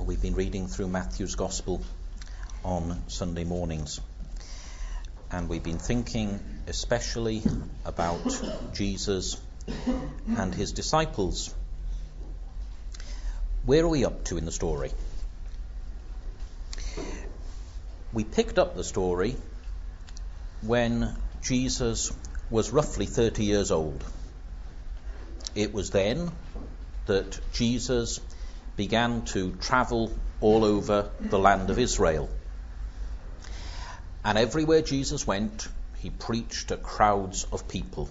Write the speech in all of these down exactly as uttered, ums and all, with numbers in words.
Well, we've been reading through Matthew's Gospel on Sunday mornings, and we've been thinking especially about Jesus and his disciples. Where are we up to in the story? We picked up the story when Jesus was roughly thirty years old. It was then that Jesus began to travel all over the land of Israel. And everywhere Jesus went, he preached to crowds of people.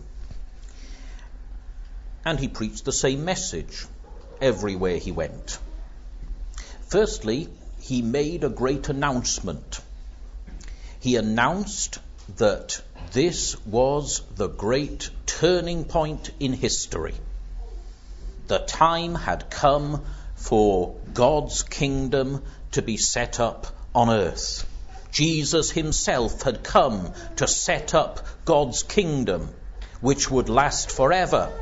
And he preached the same message everywhere he went. Firstly, he made a great announcement. He announced that this was the great turning point in history. The time had come for God's kingdom to be set up on earth. Jesus himself had come to set up God's kingdom, which would last forever.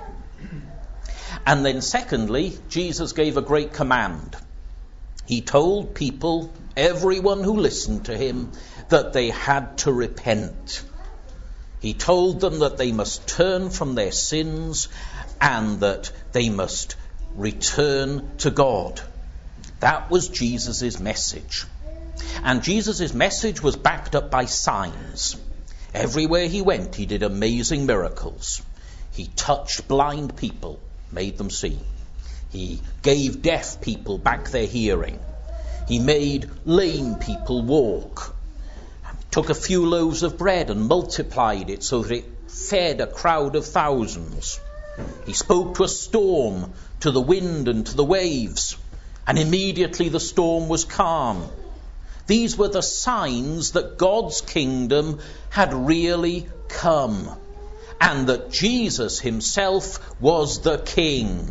And then secondly, Jesus gave a great command. He told people, everyone who listened to him, that they had to repent. He told them that they must turn from their sins and that they must return to God. That was Jesus' message. And Jesus' message was backed up by signs. Everywhere he went, he did amazing miracles. He touched blind people, made them see. He gave deaf people back their hearing. He made lame people walk. Took a few loaves of bread and multiplied it so that it fed a crowd of thousands. He spoke to a storm, to the wind and to the waves, and immediately the storm was calm. These were the signs that God's kingdom had really come, and that Jesus himself was the king.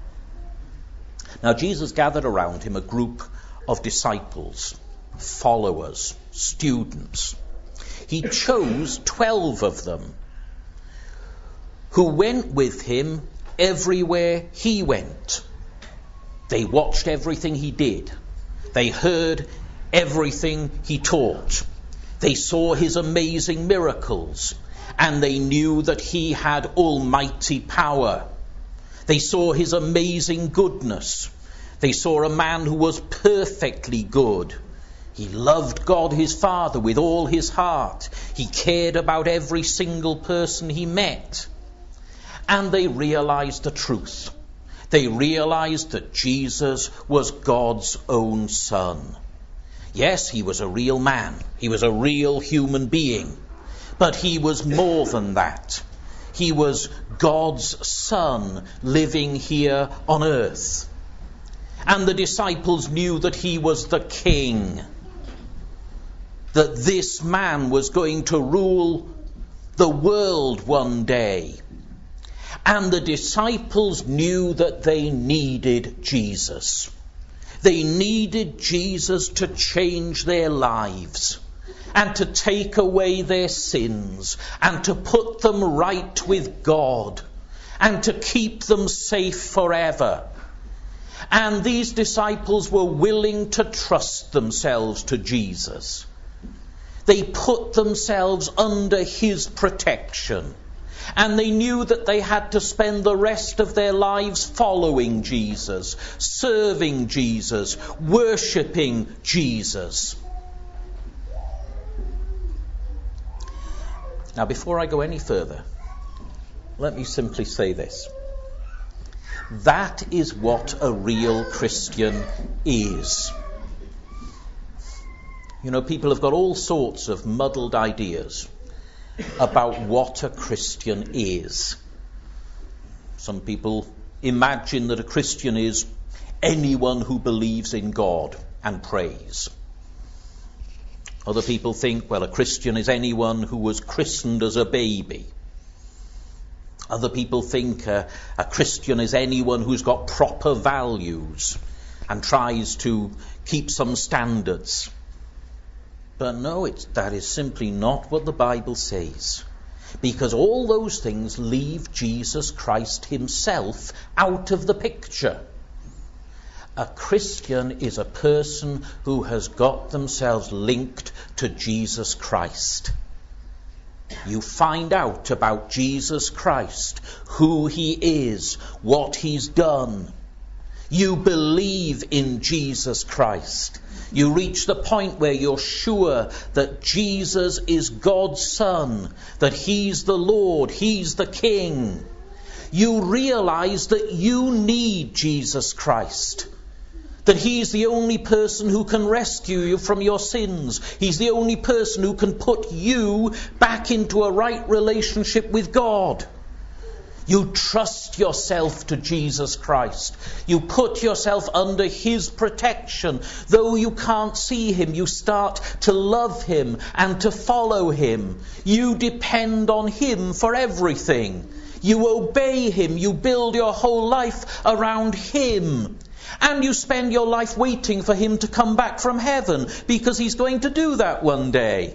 Now Jesus gathered around him a group of disciples, followers, students. He chose twelve of them, who went with him everywhere he went. They watched everything he did. They heard everything he taught. They saw his amazing miracles, and they knew that he had almighty power. They saw his amazing goodness. They saw a man who was perfectly good. He loved God his Father with all his heart. He cared about every single person he met. And they realized the truth. They realized that Jesus was God's own Son. Yes, he was a real man. He was a real human being. But he was more than that. He was God's Son living here on earth. And the disciples knew that he was the King. That this man was going to rule the world one day. And the disciples knew that they needed Jesus. They needed Jesus to change their lives and to take away their sins and to put them right with God and to keep them safe forever. And these disciples were willing to trust themselves to Jesus. They put themselves under his protection. And they knew that they had to spend the rest of their lives following Jesus, serving Jesus, worshipping Jesus. Now, before I go any further, let me simply say this. That is what a real Christian is. You know, people have got all sorts of muddled ideas about what a Christian is. Some people imagine that a Christian is anyone who believes in God and prays. Other people think, well, a Christian is anyone who was christened as a baby. Other people think uh, a Christian is anyone who's got proper values and tries to keep some standards. But no, it's, that is simply not what the Bible says. Because all those things leave Jesus Christ himself out of the picture. A Christian is a person who has got themselves linked to Jesus Christ. You find out about Jesus Christ, who he is, what he's done. You believe in Jesus Christ. You reach the point where you're sure that Jesus is God's Son, that he's the Lord, he's the King. You realize that you need Jesus Christ, that he's the only person who can rescue you from your sins. He's the only person who can put you back into a right relationship with God. You trust yourself to Jesus Christ. You put yourself under his protection. Though you can't see him, you start to love him and to follow him. You depend on him for everything. You obey him. You build your whole life around him. And you spend your life waiting for him to come back from heaven, because he's going to do that one day.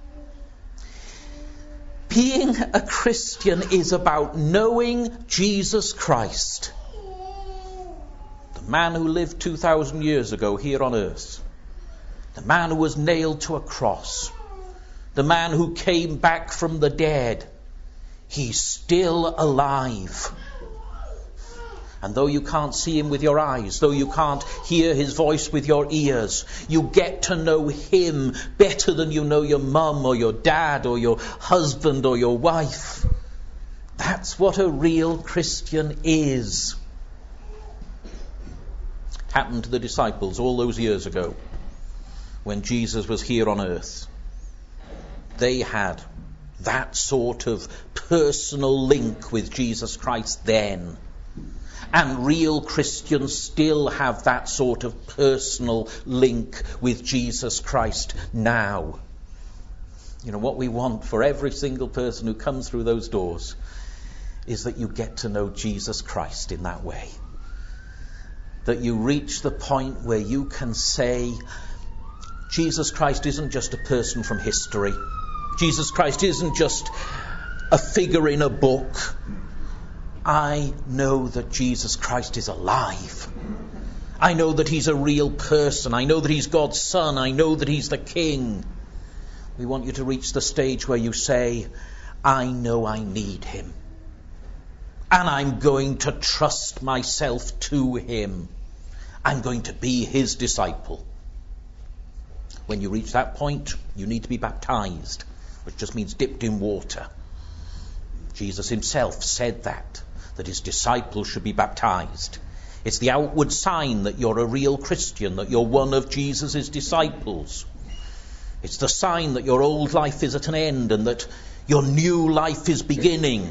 Being a Christian is about knowing Jesus Christ, the man who lived two thousand years ago here on earth, the man who was nailed to a cross, the man who came back from the dead. He's still alive. And though you can't see him with your eyes, though you can't hear his voice with your ears, you get to know him better than you know your mum or your dad or your husband or your wife. That's what a real Christian is. Happened to the disciples all those years ago when Jesus was here on earth. They had that sort of personal link with Jesus Christ then. And real Christians still have that sort of personal link with Jesus Christ now. You know, what we want for every single person who comes through those doors is that you get to know Jesus Christ in that way. That you reach the point where you can say, Jesus Christ isn't just a person from history. Jesus Christ isn't just a figure in a book. I know that Jesus Christ is alive. I know that he's a real person. I know that he's God's Son. I know that he's the King. We want you to reach the stage where you say, I know I need him. And I'm going to trust myself to him. I'm going to be his disciple. When you reach that point, you need to be baptized, which just means dipped in water. Jesus himself said that. That his disciples should be baptized. It's the outward sign that you're a real Christian, that you're one of Jesus' disciples. It's the sign that your old life is at an end and that your new life is beginning.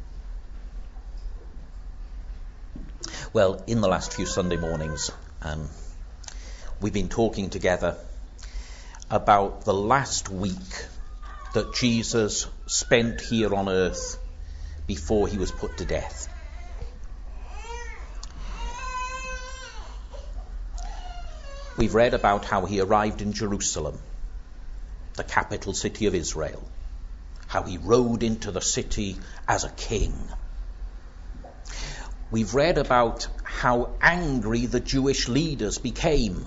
Well, in the last few Sunday mornings, um, we've been talking together about the last week that Jesus spent here on earth before he was put to death. We've read about how he arrived in Jerusalem, the capital city of Israel, how he rode into the city as a king. We've read about how angry the Jewish leaders became.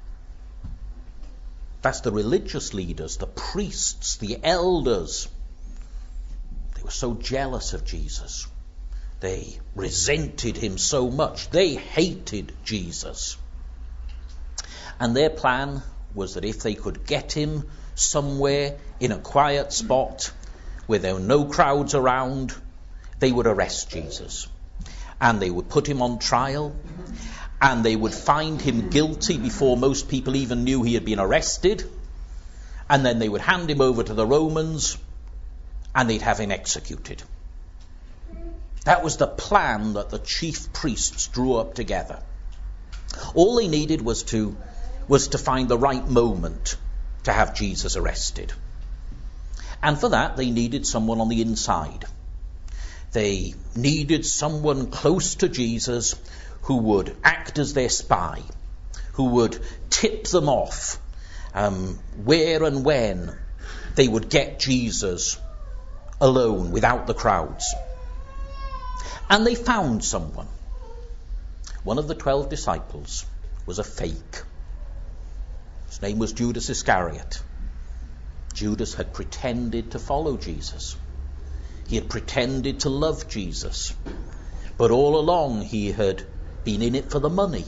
That's the religious leaders, the priests, the elders. They were so jealous of Jesus. They resented him so much. They hated Jesus. And their plan was that if they could get him somewhere in a quiet spot where there were no crowds around, they would arrest Jesus. And they would put him on trial. And they would find him guilty before most people even knew he had been arrested. And then they would hand him over to the Romans and they'd have him executed. That was the plan that the chief priests drew up together. All they needed was to was to find the right moment to have Jesus arrested. And for that, they needed someone on the inside. They needed someone close to Jesus who would act as their spy, who would tip them off um, where and when they would get Jesus alone without the crowds. And they found someone, one of the twelve disciples, was a fake. His name was Judas Iscariot. Judas had pretended to follow Jesus. He had pretended to love Jesus. But all along he had been in it for the money.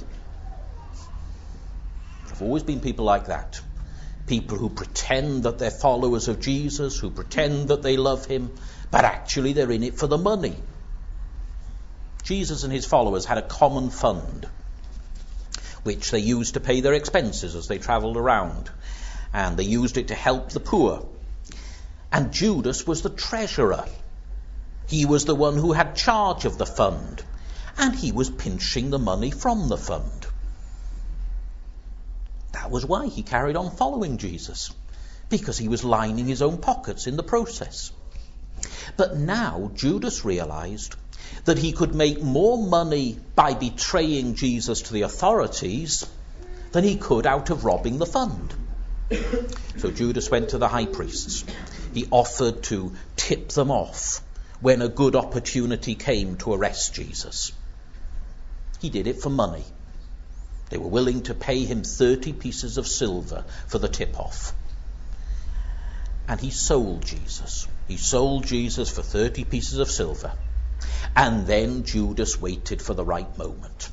There have always been people like that. People who pretend that they're followers of Jesus, who pretend that they love him, but actually they're in it for the money. Jesus and his followers had a common fund, which they used to pay their expenses as they travelled around. And they used it to help the poor. And Judas was the treasurer. He was the one who had charge of the fund. And he was pinching the money from the fund. That was why he carried on following Jesus. Because he was lining his own pockets in the process. But now Judas realized that he could make more money by betraying Jesus to the authorities than he could out of robbing the fund. So Judas went to the high priests. He offered to tip them off when a good opportunity came to arrest Jesus. He did it for money. They were willing to pay him thirty pieces of silver for the tip-off. And he sold Jesus. He sold Jesus for thirty pieces of silver. And then Judas waited for the right moment.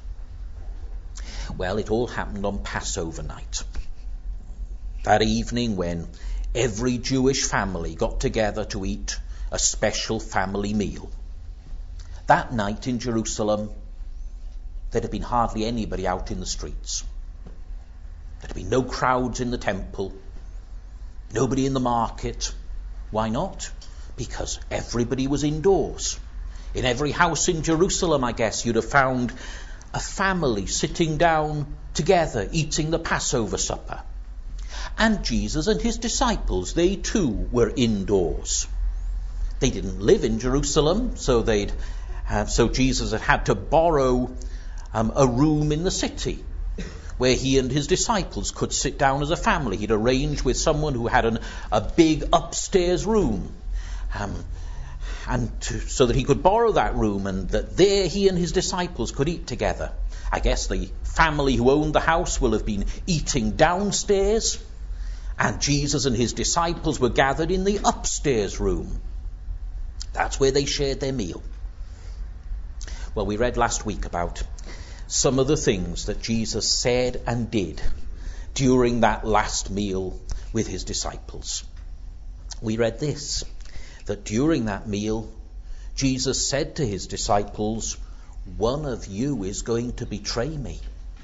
Well, it all happened on Passover night. That evening when every Jewish family got together to eat a special family meal. That night in Jerusalem, there'd have been hardly anybody out in the streets. There'd have been no crowds in the temple, nobody in the market. Why not? Because everybody was indoors. In every house in Jerusalem, I guess, you'd have found a family sitting down together, eating the Passover supper. And Jesus and his disciples, they too were indoors. They didn't live in Jerusalem, so they'd have, so Jesus had had to borrow um, a room in the city where he and his disciples could sit down as a family. He'd arranged with someone who had an, a big upstairs room, um, and to, so that he could borrow that room, and that there he and his disciples could eat together. I guess the family who owned the house will have been eating downstairs, and Jesus and his disciples were gathered in the upstairs room. That's where they shared their meal. Well, we read last week about some of the things that Jesus said and did during that last meal with his disciples. We read this, that during that meal, Jesus said to his disciples, "One of you is going to betray me."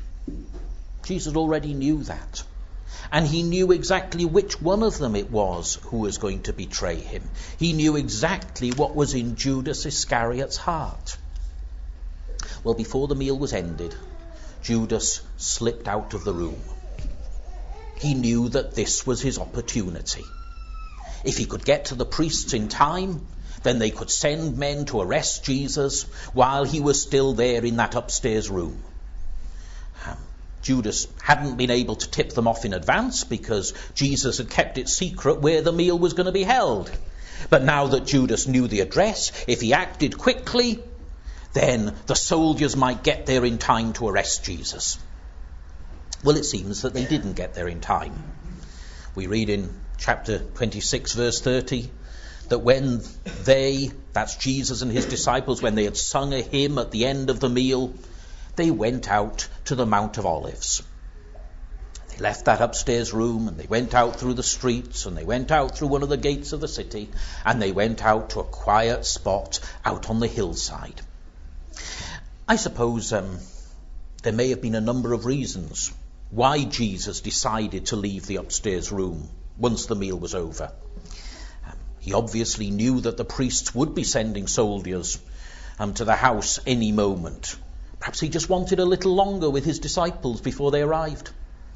Jesus already knew that. And he knew exactly which one of them it was who was going to betray him. He knew exactly what was in Judas Iscariot's heart. Well, before the meal was ended, Judas slipped out of the room. He knew that this was his opportunity. If he could get to the priests in time, then they could send men to arrest Jesus while he was still there in that upstairs room. Um, Judas hadn't been able to tip them off in advance because Jesus had kept it secret where the meal was going to be held. But now that Judas knew the address, if he acted quickly, then the soldiers might get there in time to arrest Jesus. Well, it seems that they didn't get there in time. We read in chapter twenty-six, verse thirty, that when they, that's Jesus and his disciples, when they had sung a hymn at the end of the meal, they went out to the Mount of Olives. They left that upstairs room and they went out through the streets and they went out through one of the gates of the city and they went out to a quiet spot out on the hillside. I suppose um, there may have been a number of reasons why Jesus decided to leave the upstairs room once the meal was over. Um, he obviously knew that the priests would be sending soldiers um, to the house any moment. Perhaps he just wanted a little longer with his disciples before they arrived.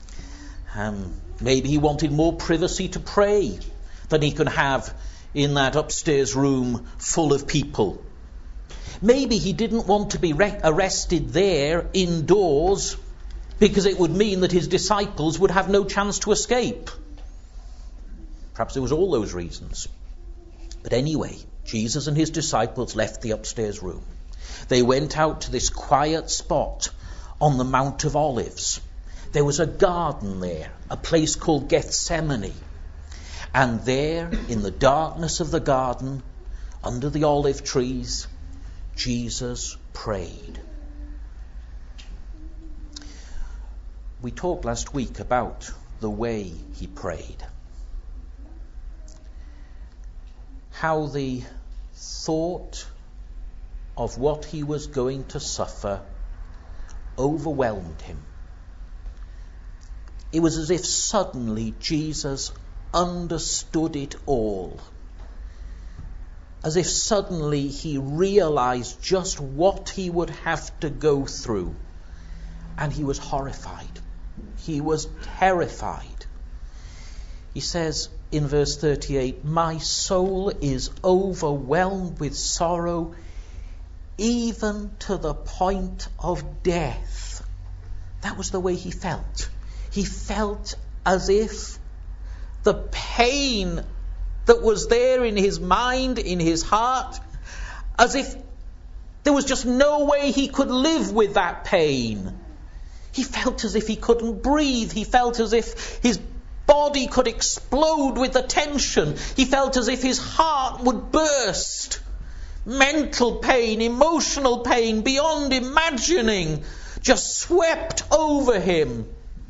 Um, maybe he wanted more privacy to pray than he could have in that upstairs room full of people. Maybe he didn't want to be re- arrested there indoors because it would mean that his disciples would have no chance to escape. Perhaps it was all those reasons. But anyway, Jesus and his disciples left the upstairs room. They went out to this quiet spot on the Mount of Olives. There was a garden there, a place called Gethsemane. And there, in the darkness of the garden, under the olive trees, Jesus prayed. We talked last week about the way he prayed. How the thought of what he was going to suffer overwhelmed him. It was as if suddenly Jesus understood it all. As if suddenly he realized just what he would have to go through. And he was horrified. He was terrified. He says in verse thirty-eight, "My soul is overwhelmed with sorrow, even to the point of death." That was the way he felt. He felt as if the pain that was there in his mind, in his heart, as if there was just no way he could live with that pain. He felt as if he couldn't breathe. He felt as if his body could explode with the tension. He felt as if his heart would burst. Mental pain, emotional pain, beyond imagining, just swept over him.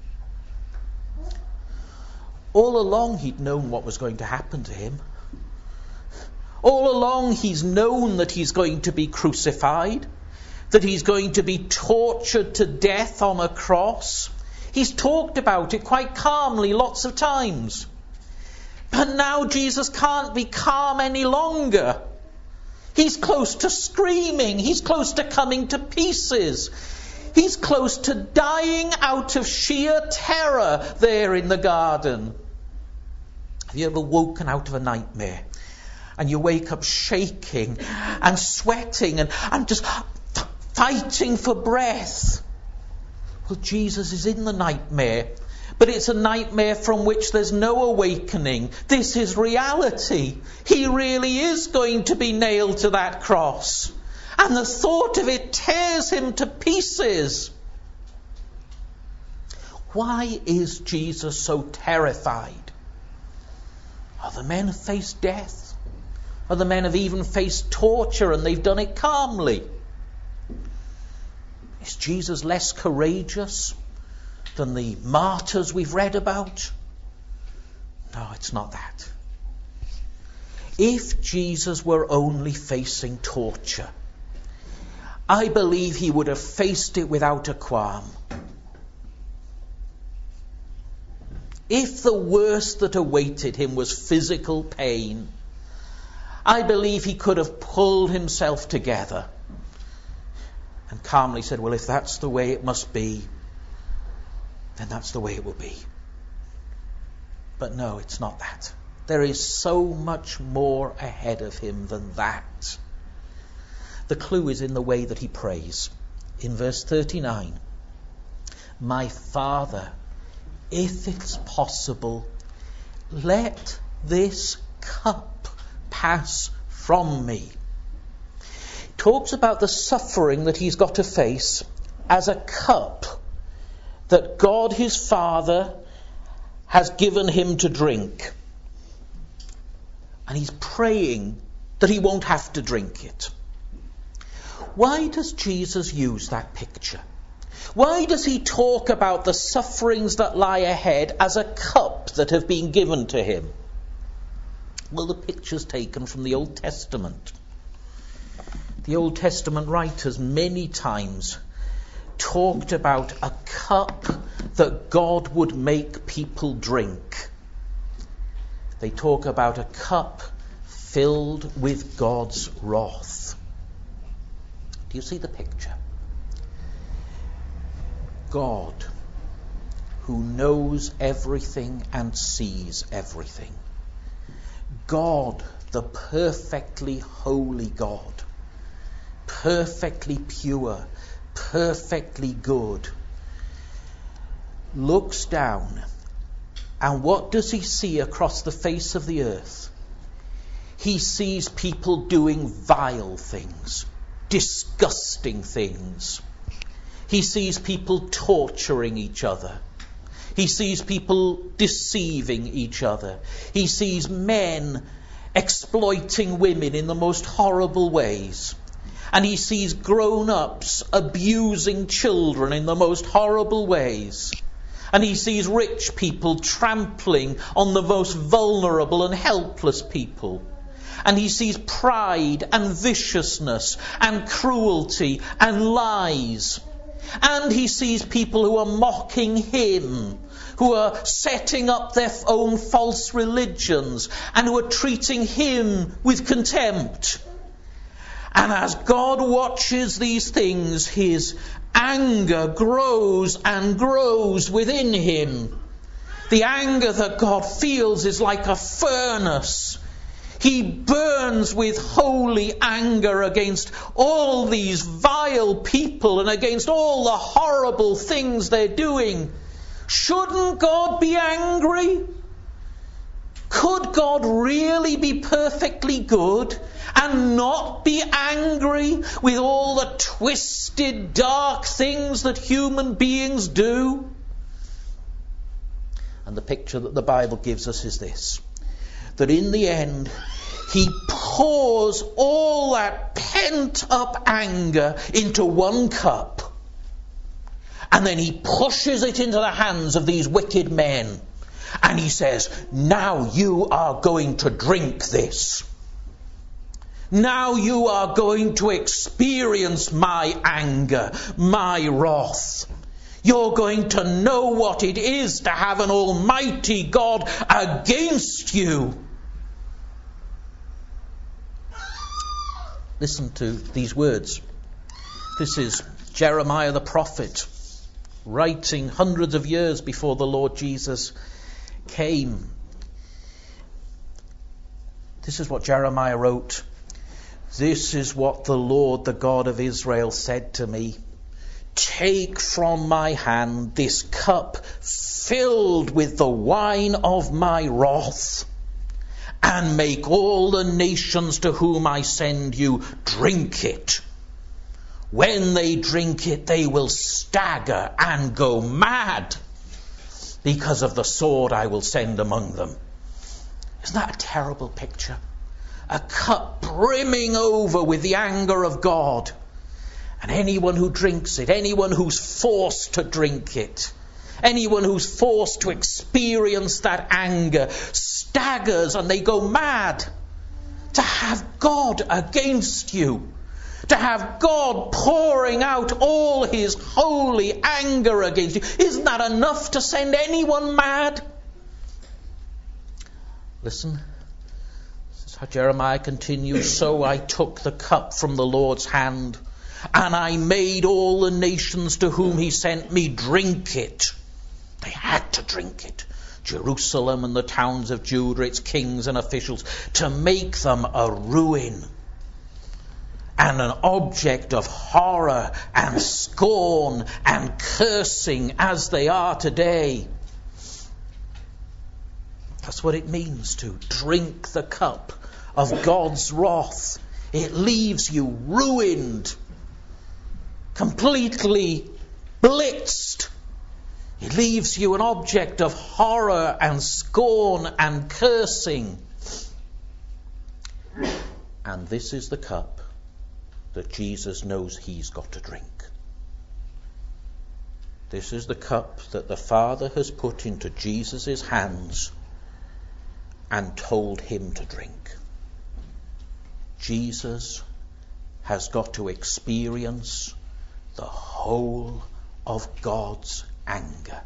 All along he'd known what was going to happen to him. All along he's known that he's going to be crucified, that he's going to be tortured to death on a cross. He's talked about it quite calmly lots of times. But now Jesus can't be calm any longer. He's close to screaming. He's close to coming to pieces. He's close to dying out of sheer terror there in the garden. Have you ever woken out of a nightmare and you wake up shaking and sweating and, and just fighting for breath? Well, Jesus is in the nightmare, but it's a nightmare from which there's no awakening. This is reality. He really is going to be nailed to that cross. And the thought of it tears him to pieces. Why is Jesus so terrified? Other men have faced death. Other men have even faced torture, and they've done it calmly. Is Jesus less courageous than the martyrs we've read about? No, it's not that. If Jesus were only facing torture, I believe he would have faced it without a qualm. If the worst that awaited him was physical pain, I believe he could have pulled himself together and calmly said, well, if that's the way it must be, then that's the way it will be. But no, it's not that. There is so much more ahead of him than that. The clue is in the way that he prays. In verse thirty-nine, "My Father, if it's possible, let this cup pass from me." He talks about the suffering that he's got to face as a cup that God his Father has given him to drink. And he's praying that he won't have to drink it. Why does Jesus use that picture? Why does he talk about the sufferings that lie ahead as a cup that have been given to him? Well, the picture's taken from the Old Testament. The Old Testament writers many times talked about a cup that God would make people drink. They talk about a cup filled with God's wrath. Do you see the picture? God, who knows everything and sees everything. God, the perfectly holy God, perfectly pure, perfectly good, looks down, and what does he see across the face of the earth? He sees people doing vile things, disgusting things. He sees people torturing each other. He sees people deceiving each other. He sees men exploiting women in the most horrible ways. And he sees grown-ups abusing children in the most horrible ways. And he sees rich people trampling on the most vulnerable and helpless people. And he sees pride and viciousness and cruelty and lies. And he sees people who are mocking him, who are setting up their own false religions, and who are treating him with contempt. And as God watches these things, his anger grows and grows within him. The anger that God feels is like a furnace. He burns with holy anger against all these vile people and against all the horrible things they're doing. Shouldn't God be angry? Could God really be perfectly good and not be angry with all the twisted, dark things that human beings do? And the picture that the Bible gives us is this: that in the end, he pours all that pent-up anger into one cup, and then he pushes it into the hands of these wicked men. And he says, now you are going to drink this. Now you are going to experience my anger, my wrath. You're going to know what it is to have an almighty God against you. Listen to these words. This is Jeremiah the prophet, writing hundreds of years before the Lord Jesus came. This is what Jeremiah wrote. This is what the Lord, the God of Israel, said to me. Take from my hand this cup filled with the wine of my wrath, and make all the nations to whom I send you drink it. When they drink it, they will stagger and go mad because of the sword I will send among them. Isn't that a terrible picture? A cup brimming over with the anger of God. And anyone who drinks it, anyone who's forced to drink it, anyone who's forced to experience that anger, staggers and they go mad. To have God against you, to have God pouring out all his holy anger against you, isn't that enough to send anyone mad? Listen, this is how Jeremiah continues. So I took the cup from the Lord's hand, and I made all the nations to whom he sent me drink it. They had to drink it. Jerusalem and the towns of Judah, its kings and officials, to make them a ruin and an object of horror and scorn and cursing as they are today. That's what it means to drink the cup of God's wrath. It leaves you ruined, completely blitzed. It leaves you an object of horror and scorn and cursing. And this is the cup that Jesus knows he's got to drink. This is the cup that the Father has put into Jesus' hands and told him to drink. Jesus has got to experience the whole of God's anger.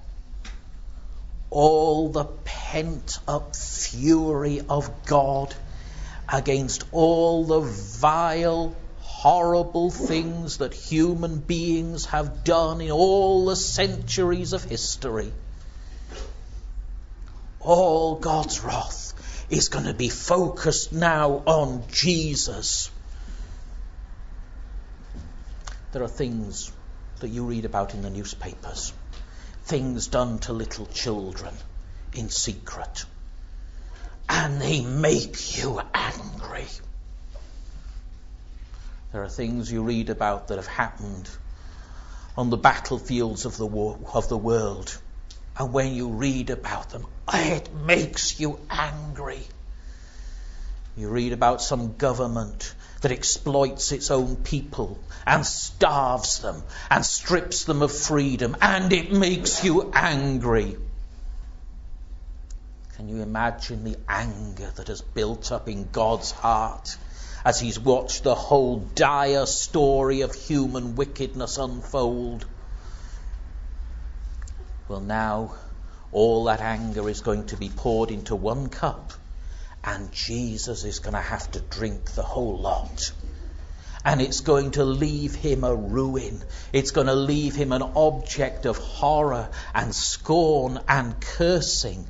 All the pent-up fury of God against all the vile, horrible things that human beings have done in all the centuries of history. All God's wrath is going to be focused now on Jesus. There are things that you read about in the newspapers, things done to little children in secret, and they make you angry. There are things you read about that have happened on the battlefields of the war, of the world, And when you read about them, it makes you angry. You read about some government that exploits its own people and starves them and strips them of freedom, and it makes you angry. Can you imagine the anger that has built up in God's heart as he's watched the whole dire story of human wickedness unfold? Well, now all that anger is going to be poured into one cup, and Jesus is going to have to drink the whole lot. And it's going to leave him a ruin. It's going to leave him an object of horror and scorn and cursing.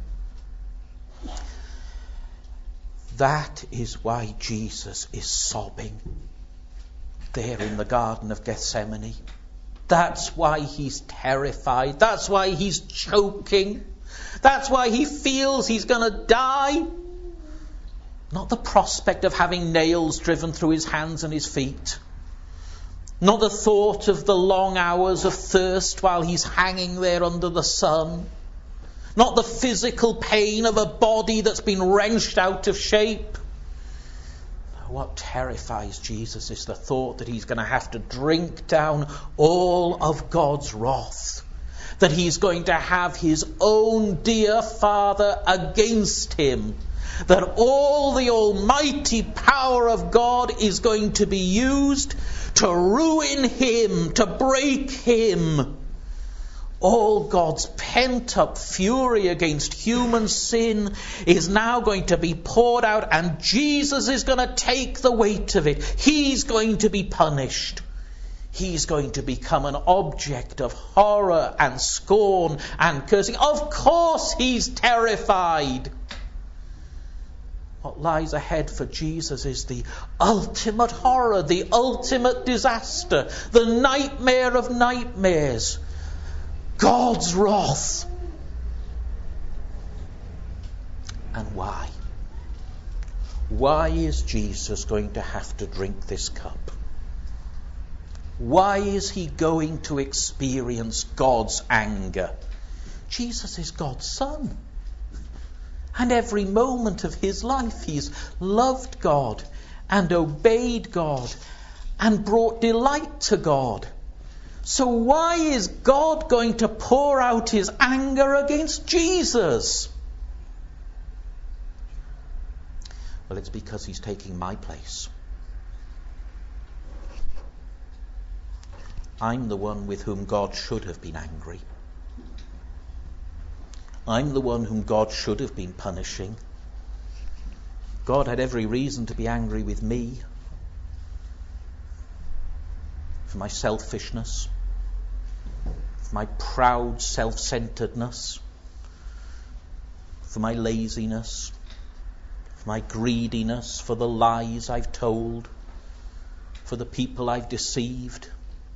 That is why Jesus is sobbing there in the Garden of Gethsemane. That's why he's terrified. That's why he's choking. That's why he feels he's going to die. Not the prospect of having nails driven through his hands and his feet. Not the thought of the long hours of thirst while he's hanging there under the sun. Not the physical pain of a body that's been wrenched out of shape. What terrifies Jesus is the thought that he's going to have to drink down all of God's wrath. That he's going to have his own dear Father against him. That all the almighty power of God is going to be used to ruin him, to break him. All God's pent-up fury against human sin is now going to be poured out, and Jesus is going to take the weight of it. He's going to be punished. He's going to become an object of horror and scorn and cursing. Of course he's terrified. What lies ahead for Jesus is the ultimate horror, the ultimate disaster, the nightmare of nightmares. God's wrath. And why? Why is Jesus going to have to drink this cup? Why is he going to experience God's anger? Jesus is God's Son. And every moment of his life he's loved God and obeyed God and brought delight to God. So why is God going to pour out his anger against Jesus? Well, it's because he's taking my place. I'm the one with whom God should have been angry. I'm the one whom God should have been punishing. God had every reason to be angry with me for my selfishness, for my proud self-centeredness, for my laziness, for my greediness, for the lies I've told, for the people I've deceived,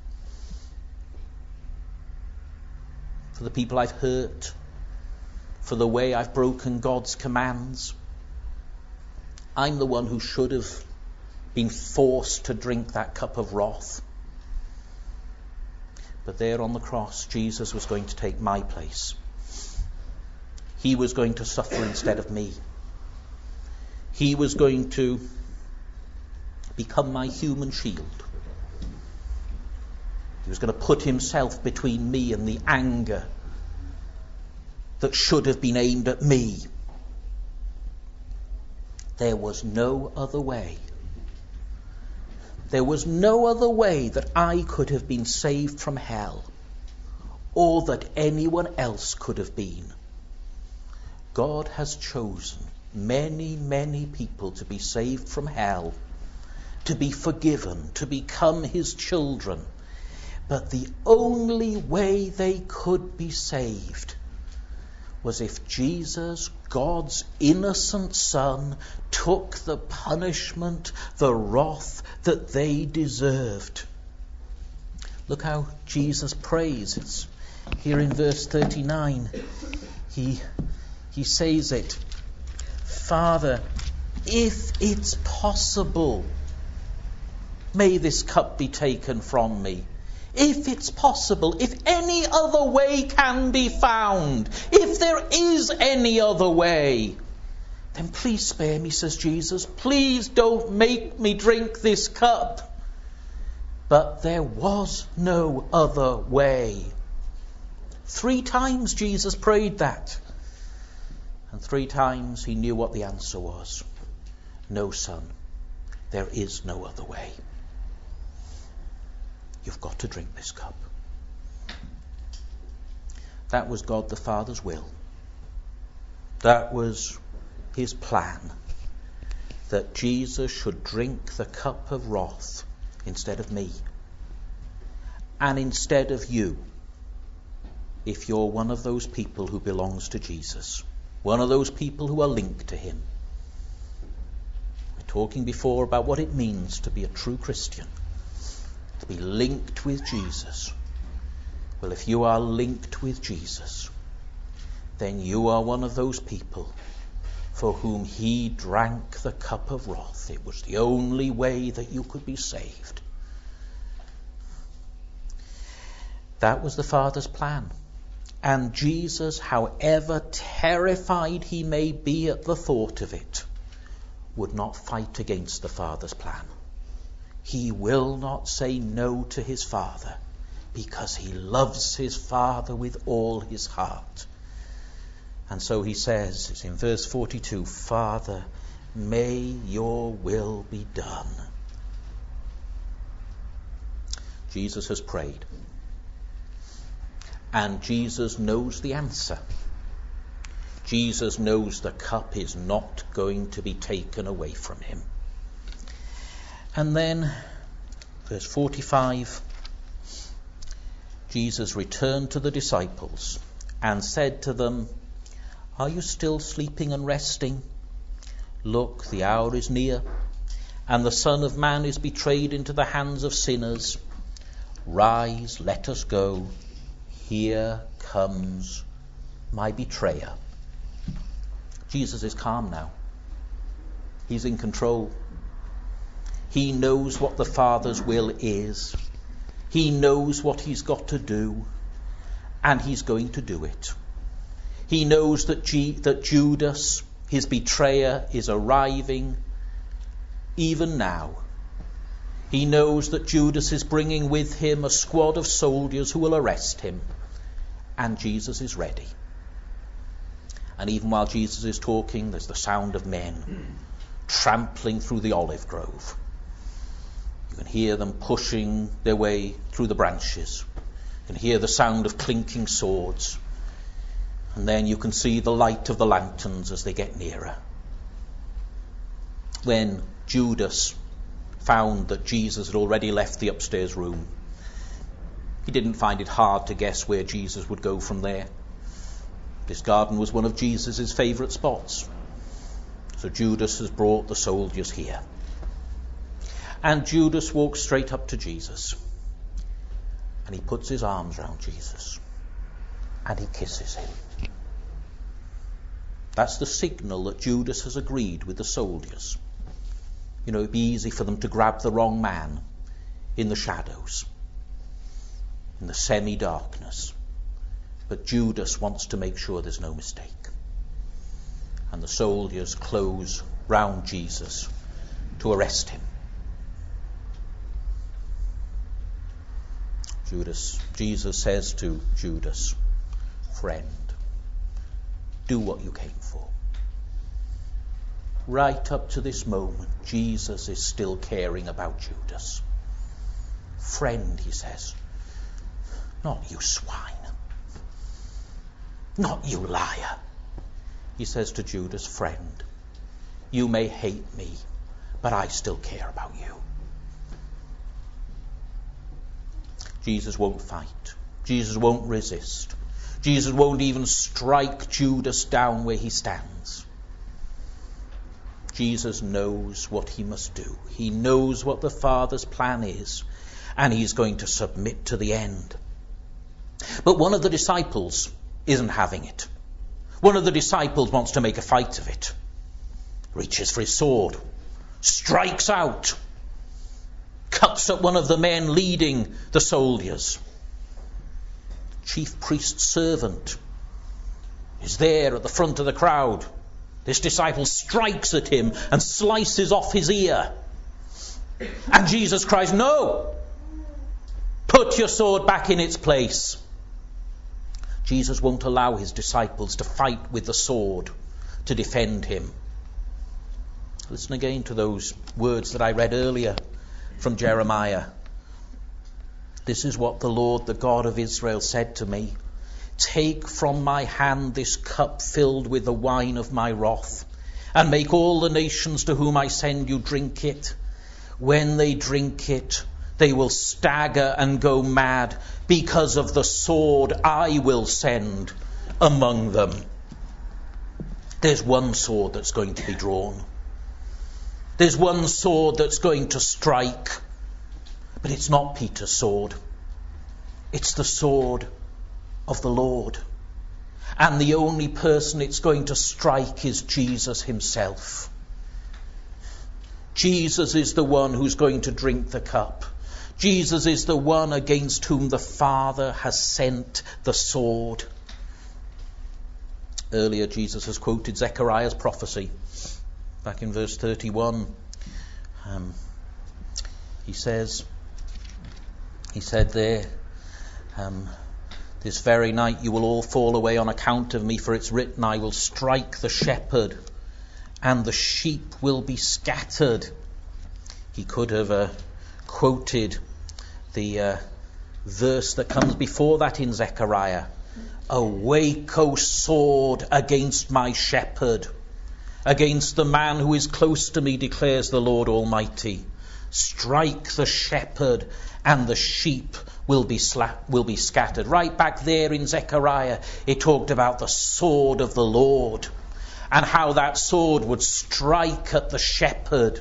for the people I've hurt, for the way I've broken God's commands. I'm the one who should have been forced to drink that cup of wrath. But there on the cross, Jesus was going to take my place. He was going to suffer instead of me. He was going to become my human shield. He was going to put himself between me and the anger that should have been aimed at me. There was no other way. There was no other way that I could have been saved from hell, or that anyone else could have been. God has chosen many, many people to be saved from hell, to be forgiven, to become his children. But the only way they could be saved was if Jesus, God's innocent Son, took the punishment, the wrath that they deserved. Look how Jesus prays. It's here in verse thirty-nine. He, he says it. Father, if it's possible, may this cup be taken from me. If it's possible, if any other way can be found, if there is any other way, then please spare me, says Jesus. Please don't make me drink this cup. But there was no other way. Three times Jesus prayed that. And three times he knew what the answer was. No, son, there is no other way. You've got to drink this cup. That was God the Father's will. That was his plan. That Jesus should drink the cup of wrath instead of me. And instead of you, if you're one of those people who belongs to Jesus. One of those people who are linked to him. We're talking before about what it means to be a true Christian. To be linked with Jesus. Well, if you are linked with Jesus, then you are one of those people for whom he drank the cup of wrath. It was the only way that you could be saved. That was the Father's plan. And Jesus, however terrified he may be at the thought of it, would not fight against the Father's plan. He will not say no to his Father because he loves his Father with all his heart. And so he says, it's in verse forty-two, Father, may your will be done. Jesus has prayed. And Jesus knows the answer. Jesus knows the cup is not going to be taken away from him. And then, verse forty-five, Jesus returned to the disciples and said to them, are you still sleeping and resting? Look, the hour is near, and the Son of Man is betrayed into the hands of sinners. Rise, let us go. Here comes my betrayer. Jesus is calm now. He's in control. He knows what the Father's will is. He knows what he's got to do. And he's going to do it. He knows that, G- that Judas, his betrayer, is arriving even now. He knows that Judas is bringing with him a squad of soldiers who will arrest him. And Jesus is ready. And even while Jesus is talking, there's the sound of men trampling through the olive grove. You can hear them pushing their way through the branches. You can hear the sound of clinking swords. And then you can see the light of the lanterns as they get nearer. When Judas found that Jesus had already left the upstairs room, he didn't find it hard to guess where Jesus would go from there. This garden was one of Jesus' favourite spots. So Judas has brought the soldiers here. And Judas walks straight up to Jesus. And he puts his arms round Jesus. And he kisses him. That's the signal that Judas has agreed with the soldiers. You know, it'd be easy for them to grab the wrong man in the shadows, in the semi-darkness. But Judas wants to make sure there's no mistake. And the soldiers close round Jesus to arrest him. Judas, Jesus says to Judas, friend, do what you came for. Right up to this moment, Jesus is still caring about Judas. Friend, he says, not you swine. Not you liar. He says to Judas, friend, you may hate me, but I still care about you. Jesus won't fight. Jesus won't resist. Jesus won't even strike Judas down where he stands. Jesus knows what he must do. He knows what the Father's plan is, and he's going to submit to the end. But one of the disciples isn't having it. One of the disciples wants to make a fight of it. Reaches for his sword. Strikes out. cuts at one of the men leading the soldiers. Chief priest's servant is there at the front of the crowd. This disciple strikes at him and slices off his ear. And Jesus cries, "No! Put your sword back in its place." Jesus won't allow his disciples to fight with the sword to defend him. Listen again to those words that I read earlier from Jeremiah. "This is what the Lord, the God of Israel, said to me. Take from my hand this cup filled with the wine of my wrath, and make all the nations to whom I send you drink it. When they drink it, they will stagger and go mad because of the sword I will send among them." There's one sword that's going to be drawn. There's one sword that's going to strike. But it's not Peter's sword. It's the sword of the Lord. And the only person it's going to strike is Jesus himself. Jesus is the one who's going to drink the cup. Jesus is the one against whom the Father has sent the sword. Earlier, Jesus has quoted Zechariah's prophecy. Back in verse thirty-one, um, he says, he said there, um, "This very night you will all fall away on account of me, for it's written, I will strike the shepherd, and the sheep will be scattered." He could have uh, quoted the uh, verse that comes before that in Zechariah. "Awake, O sword, against my shepherd, against the man who is close to me, declares the Lord Almighty. Strike the shepherd, and the sheep will be sla- will be scattered." Right back there in Zechariah, it talked about the sword of the Lord, and how that sword would strike at the shepherd,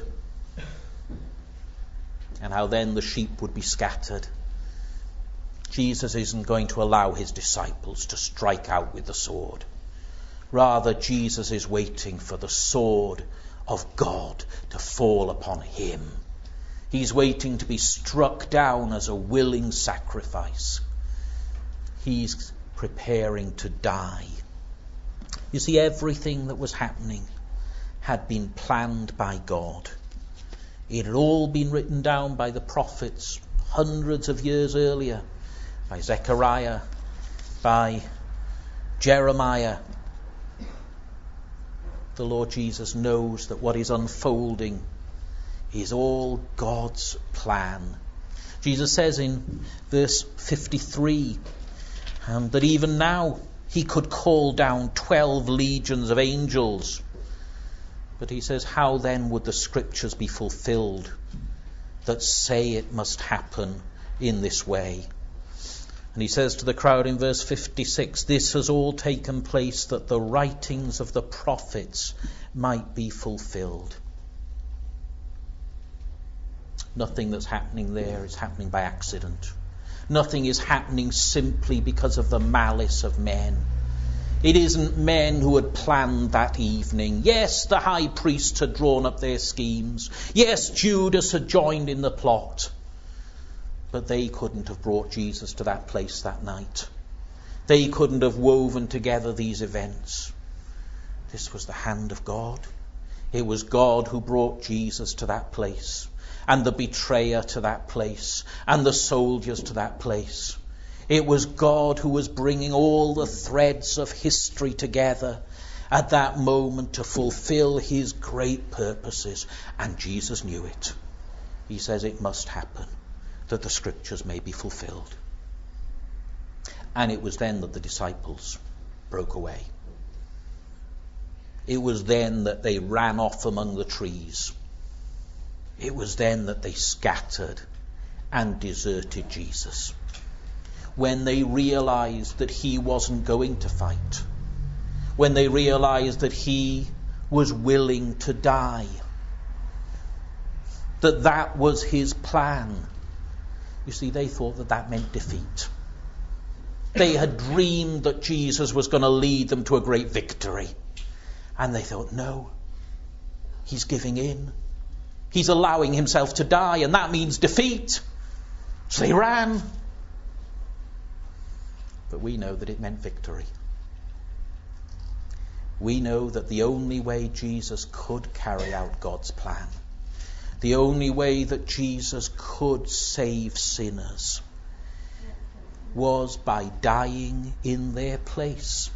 and how then the sheep would be scattered. Jesus isn't going to allow his disciples to strike out with the sword. Rather, Jesus is waiting for the sword of God to fall upon him. He's waiting to be struck down as a willing sacrifice. He's preparing to die. You see, everything that was happening had been planned by God. It had all been written down by the prophets hundreds of years earlier, by Zechariah, by Jeremiah. The Lord Jesus knows that what is unfolding is all God's plan. Jesus says in verse fifty-three um, that even now he could call down twelve legions of angels. But he says, how then would the scriptures be fulfilled that say it must happen in this way? And he says to the crowd in verse fifty-six, "This has all taken place that the writings of the prophets might be fulfilled." Nothing that's happening there is happening by accident. Nothing is happening simply because of the malice of men. It isn't men who had planned that evening. Yes, the high priests had drawn up their schemes. Yes, Judas had joined in the plot. But they couldn't have brought Jesus to that place that night. They couldn't have woven together these events. This was the hand of God. It was God who brought Jesus to that place, and the betrayer to that place, and the soldiers to that place. It was God who was bringing all the threads of history together at that moment to fulfill his great purposes. And Jesus knew it. He says it must happen, that the scriptures may be fulfilled. And it was then that the disciples broke away. It was then that they ran off among the trees. It was then that they scattered and deserted Jesus. When they realized that he wasn't going to fight. When they realized that he was willing to die. That that was his plan. You see, they thought that that meant defeat. They had dreamed that Jesus was going to lead them to a great victory. And they thought, no, he's giving in. He's allowing himself to die, and that means defeat. So they ran. But we know that it meant victory. We know that the only way Jesus could carry out God's plan, the only way that Jesus could save sinners, was by dying in their place.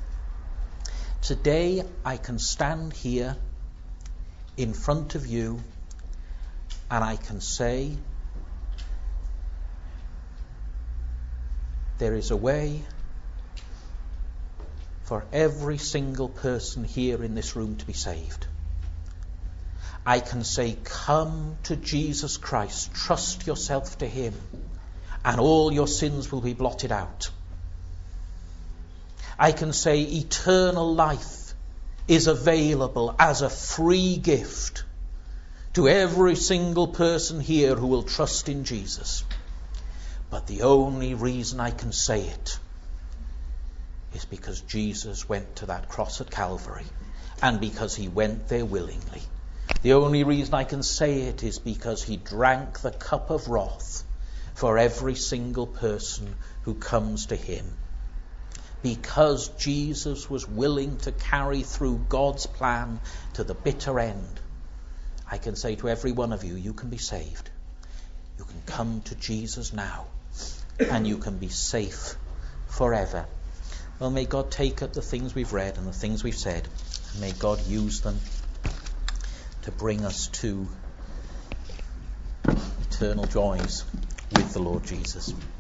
Today I can stand here in front of you and I can say, there is a way for every single person here in this room to be saved. I can say, come to Jesus Christ, trust yourself to him, and all your sins will be blotted out. I can say eternal life is available as a free gift to every single person here who will trust in Jesus. But the only reason I can say it is because Jesus went to that cross at Calvary, and because he went there willingly. The only reason I can say it is because he drank the cup of wrath for every single person who comes to him. Because Jesus was willing to carry through God's plan to the bitter end, I can say to every one of you, you can be saved. You can come to Jesus now, and you can be safe forever. Well, may God take up the things we've read and the things we've said, and may God use them to bring us to eternal joys with the Lord Jesus.